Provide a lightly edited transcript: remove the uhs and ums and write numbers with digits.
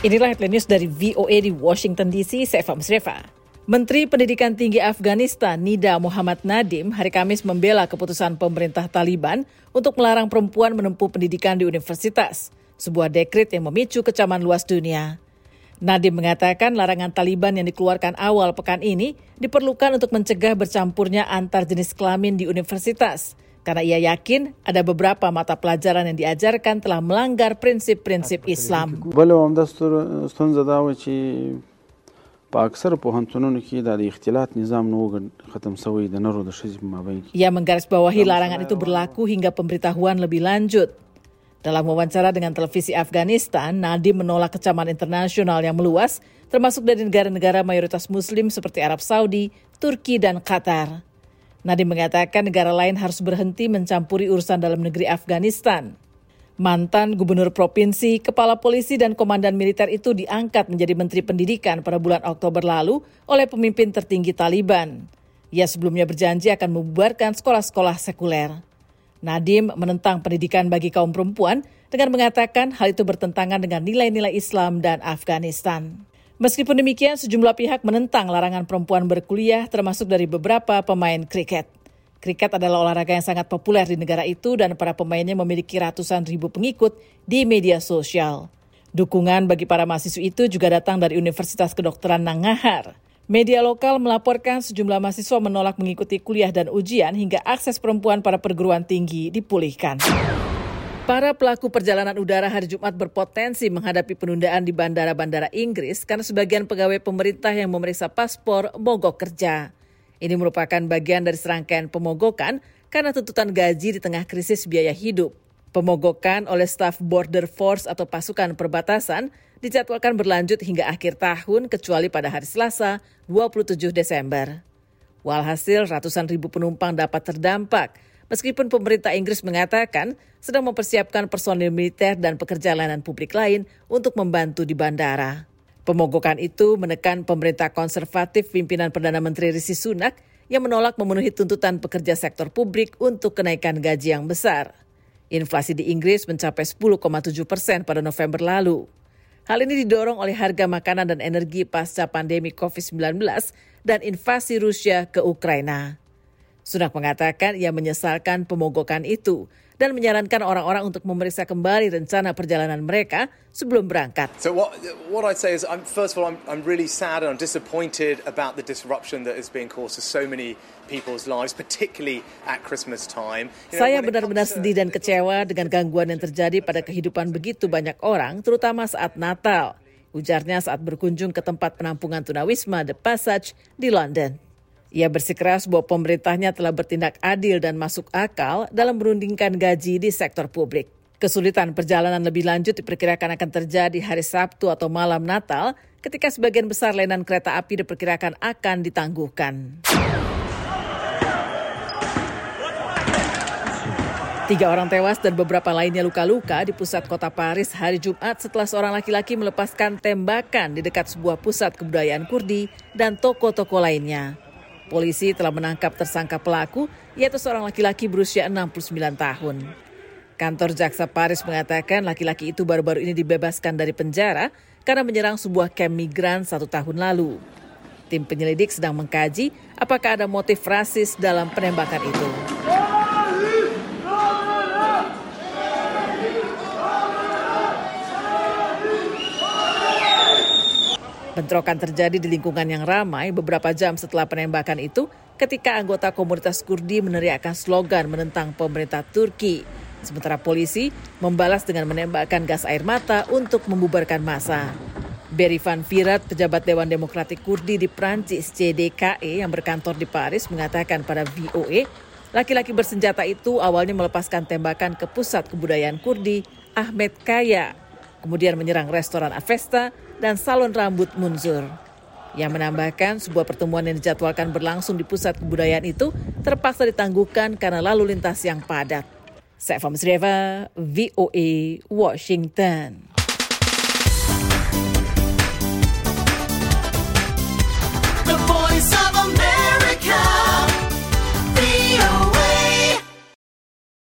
Inilah headline news dari VOA di Washington DC, saya Eva Musreva. Menteri Pendidikan Tinggi Afghanistan Nida Muhammad Nadim hari Kamis membela keputusan pemerintah Taliban untuk melarang perempuan menempuh pendidikan di universitas, sebuah dekret yang memicu kecaman luas dunia. Nadim mengatakan larangan Taliban yang dikeluarkan awal pekan ini diperlukan untuk mencegah bercampurnya antar jenis kelamin di universitas, karena ia yakin ada beberapa mata pelajaran yang diajarkan telah melanggar prinsip-prinsip Islam. Ia menggarisbawahi larangan itu berlaku hingga pemberitahuan lebih lanjut. Dalam wawancara dengan televisi Afghanistan, Nadim menolak kecaman internasional yang meluas, termasuk dari negara-negara mayoritas Muslim seperti Arab Saudi, Turki, dan Qatar. Nadim mengatakan negara lain harus berhenti mencampuri urusan dalam negeri Afghanistan. Mantan gubernur provinsi, kepala polisi, dan komandan militer itu diangkat menjadi menteri pendidikan pada bulan Oktober lalu oleh pemimpin tertinggi Taliban. Ia sebelumnya berjanji akan membubarkan sekolah-sekolah sekuler. Nadim menentang pendidikan bagi kaum perempuan dengan mengatakan hal itu bertentangan dengan nilai-nilai Islam dan Afghanistan. Meskipun demikian, sejumlah pihak menentang larangan perempuan berkuliah, termasuk dari beberapa pemain kriket. Kriket adalah olahraga yang sangat populer di negara itu dan para pemainnya memiliki ratusan ribu pengikut di media sosial. Dukungan bagi para mahasiswa itu juga datang dari Universitas Kedokteran Nangarhar. Media lokal melaporkan sejumlah mahasiswa menolak mengikuti kuliah dan ujian hingga akses perempuan pada perguruan tinggi dipulihkan. Para pelaku perjalanan udara hari Jumat berpotensi menghadapi penundaan di bandara-bandara Inggris karena sebagian pegawai pemerintah yang memeriksa paspor mogok kerja. Ini merupakan bagian dari serangkaian pemogokan karena tuntutan gaji di tengah krisis biaya hidup. Pemogokan oleh staf Border Force atau pasukan perbatasan dijadwalkan berlanjut hingga akhir tahun kecuali pada hari Selasa 27 Desember. Walhasil ratusan ribu penumpang dapat terdampak, meskipun pemerintah Inggris mengatakan sedang mempersiapkan personil militer dan pekerja layanan publik lain untuk membantu di bandara. Pemogokan itu menekan pemerintah konservatif pimpinan Perdana Menteri Rishi Sunak yang menolak memenuhi tuntutan pekerja sektor publik untuk kenaikan gaji yang besar. Inflasi di Inggris mencapai 10,7% pada November lalu. Hal ini didorong oleh harga makanan dan energi pasca pandemi COVID-19 dan invasi Rusia ke Ukraina. Sunak mengatakan ia menyesalkan pemogokan itu dan menyarankan orang-orang untuk memeriksa kembali rencana perjalanan mereka sebelum berangkat. So what I'd say is, first of all, I'm really sad and I'm disappointed about the disruption that is being caused to so many people's lives, particularly at Christmas time. Saya benar-benar sedih dan kecewa dengan gangguan yang terjadi pada kehidupan begitu banyak orang, terutama saat Natal, ujarnya saat berkunjung ke tempat penampungan tunawisma The Passage di London. Ia bersikeras bahwa pemerintahnya telah bertindak adil dan masuk akal dalam merundingkan gaji di sektor publik. Kesulitan perjalanan lebih lanjut diperkirakan akan terjadi hari Sabtu atau malam Natal ketika sebagian besar layanan kereta api diperkirakan akan ditangguhkan. 3 orang tewas dan beberapa lainnya luka-luka di pusat kota Paris hari Jumat setelah seorang laki-laki melepaskan tembakan di dekat sebuah pusat kebudayaan Kurdi dan toko-toko lainnya. Polisi telah menangkap tersangka pelaku, yaitu seorang laki-laki berusia 69 tahun. Kantor Jaksa Paris mengatakan laki-laki itu baru-baru ini dibebaskan dari penjara karena menyerang sebuah kamp migran 1 tahun lalu. Tim penyelidik sedang mengkaji apakah ada motif rasis dalam penembakan itu. Bentrokan terjadi di lingkungan yang ramai beberapa jam setelah penembakan itu ketika anggota komunitas Kurdi meneriakkan slogan menentang pemerintah Turki. Sementara polisi membalas dengan menembakkan gas air mata untuk membubarkan massa. Berry Van Virat, pejabat Dewan Demokratik Kurdi di Prancis CDKE yang berkantor di Paris, mengatakan pada VOA, laki-laki bersenjata itu awalnya melepaskan tembakan ke pusat kebudayaan Kurdi Ahmed Kaya, kemudian menyerang restoran Avesta dan salon rambut Munzur. Yang menambahkan sebuah pertemuan yang dijadwalkan berlangsung di pusat kebudayaan itu terpaksa ditangguhkan karena lalu lintas yang padat. Saya Eva Musreva, VOA, Washington.